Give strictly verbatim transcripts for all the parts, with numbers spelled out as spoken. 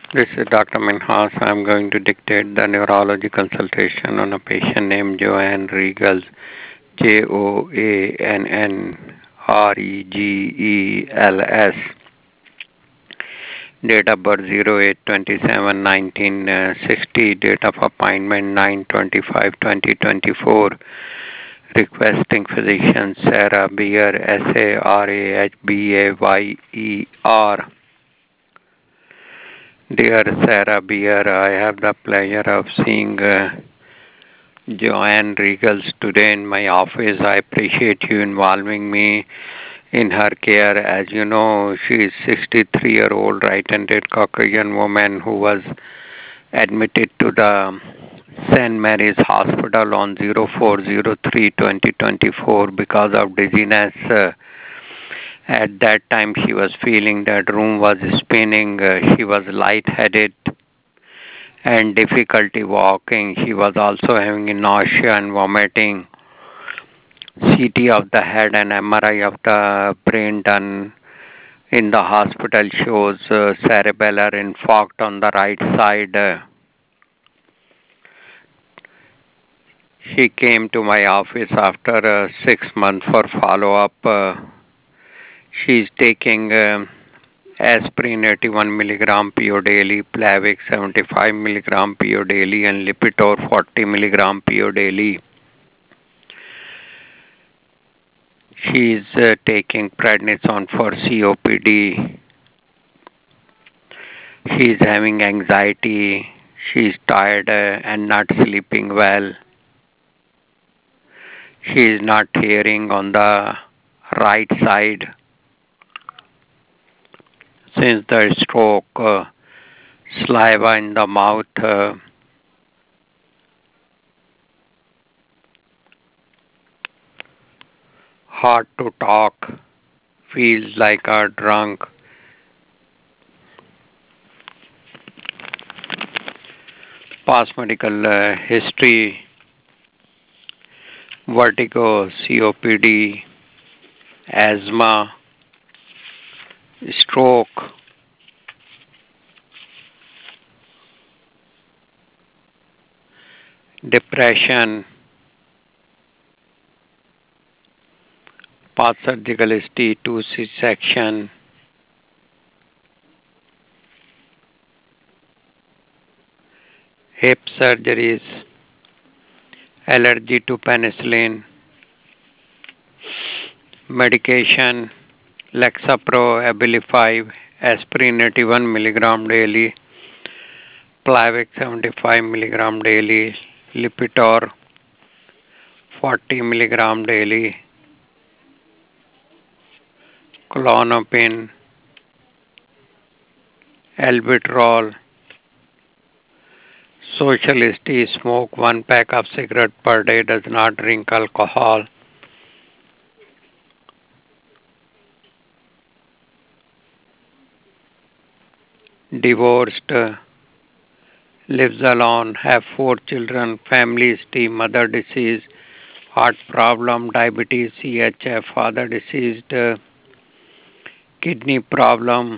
This is Doctor Minhas. I'm going to dictate the neurology consultation on a patient named Joanne Regals, J O A N N R E G E L S. Date of birth zero eight twenty-seven nineteen sixty. Date of appointment nine twenty-five twenty twenty-four. Requesting physician Sarah Beer, S A R A H B A Y E R. Dear Sarah Beer, I have the pleasure of seeing uh, Joanne Regals today in my office. I appreciate you involving me in her care. As you know, she is sixty-three-year-old right-handed Caucasian woman who was admitted to the Saint Mary's Hospital on zero four zero three twenty twenty-four because of dizziness. Uh, at that time, she was feeling that room was spinning. Uh, she was lightheaded and difficulty walking. She was also having nausea and vomiting. C T of the head and M R I of the brain done in the hospital shows uh, cerebellar infarct on the right side. Uh, she came to my office after uh, six months for follow-up. Uh, she's taking uh, aspirin eighty-one milligram P O daily, Plavix seventy-five milligram P O daily, and Lipitor forty milligram P O daily. She is uh, taking prednisone for C O P D. She is having anxiety. She is tired uh, and not sleeping well. She is not hearing on the right side since the stroke. Uh, saliva in the mouth. Uh, hard to talk. Feels like a drunk. Past medical uh, history. Vertigo, C O P D, asthma, stroke, depression, past surgical history, two C-section, hip surgeries, allergy to penicillin, medication, Lexapro, Abilify, aspirin eighty-one milligram daily, Plavix seventy-five milligram daily, Lipitor forty milligram daily, Klonopin, Albuterol, Socialist smoke one pack of cigarette per day, does not drink alcohol. Divorced, uh, lives alone, have four children, family history, mother deceased, heart problem, diabetes, C H F, father deceased, uh, kidney problem,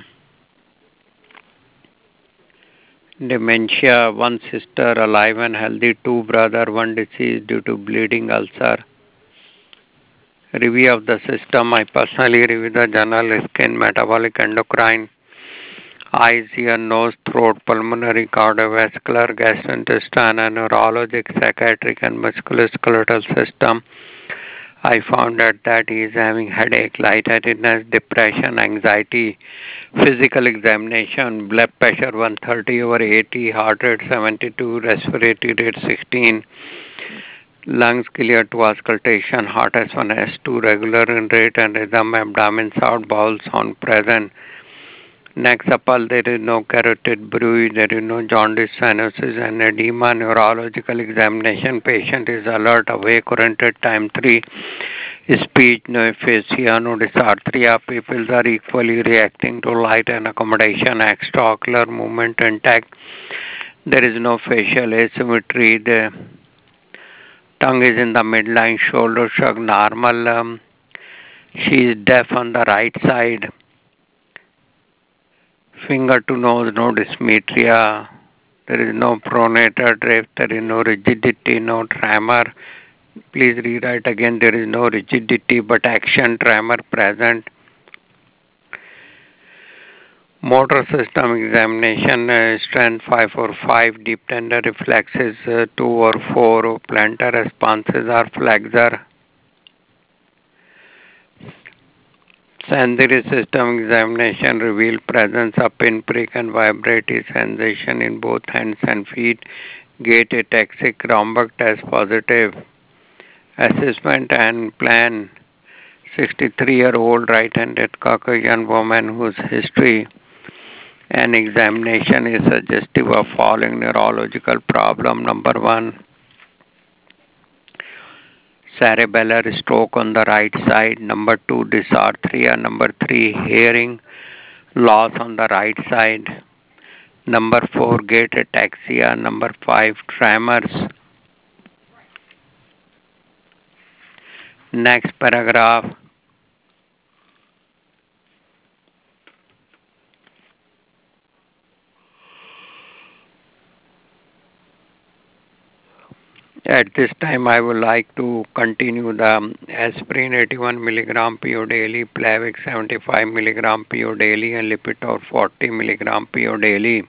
dementia, one sister alive and healthy, two brother, one deceased due to bleeding ulcer. Review of the system. I personally review the journal, skin, metabolic, endocrine, eyes, ear, nose, throat, pulmonary, cardiovascular, gastrointestinal, neurologic, psychiatric, and musculoskeletal system. I found out that he is having headache, lightheadedness, depression, anxiety, physical examination, blood pressure one thirty over eighty, heart rate seventy-two, respiratory rate sixteen, lungs clear to auscultation, heart S one, S two, regular in rate and rhythm, abdomen sound, bowel sound present. Next upper, there is no carotid bruit, there is no jaundice, cyanosis, and edema. Neurological examination, patient is alert, awake, oriented, time three. Speech, no aphasia, no dysarthria. Pupils are equally reacting to light and accommodation. Extraocular movement intact. There is no facial asymmetry. The tongue is in the midline, shoulder shrug normal. Um, she is deaf on the right side. Finger to nose, no dysmetria. There is no pronator drift. There is no rigidity, no tremor. Please rewrite again. There is no rigidity but action tremor present. Motor system examination, uh, strength five or five, deep tender reflexes uh, two or four, plantar responses are flexor. Sensory system examination revealed presence of pinprick and vibratory sensation in both hands and feet. Gait ataxic, Romberg test positive. Assessment and plan. sixty-three-year-old right-handed Caucasian woman whose history and examination is suggestive of following neurological problem. Number one, cerebellar stroke on the right side. Number two, dysarthria. Number three, hearing loss on the right side. Number four, gait ataxia. Number five, tremors. Next paragraph. At this time, I would like to continue the aspirin eighty-one milligram P O daily, Plavix seventy-five milligram P O daily, and Lipitor forty milligram P O daily.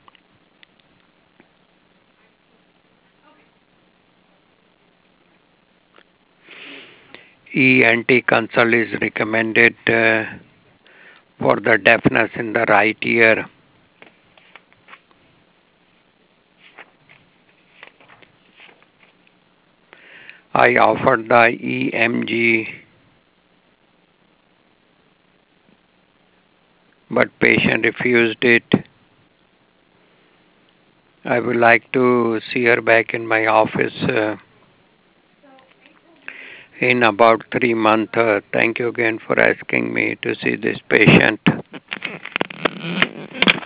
E N T consult is recommended uh, for the deafness in the right ear. I offered the E M G, but patient refused it. I would like to see her back in my office uh, in about three months. Uh, thank you again for asking me to see this patient.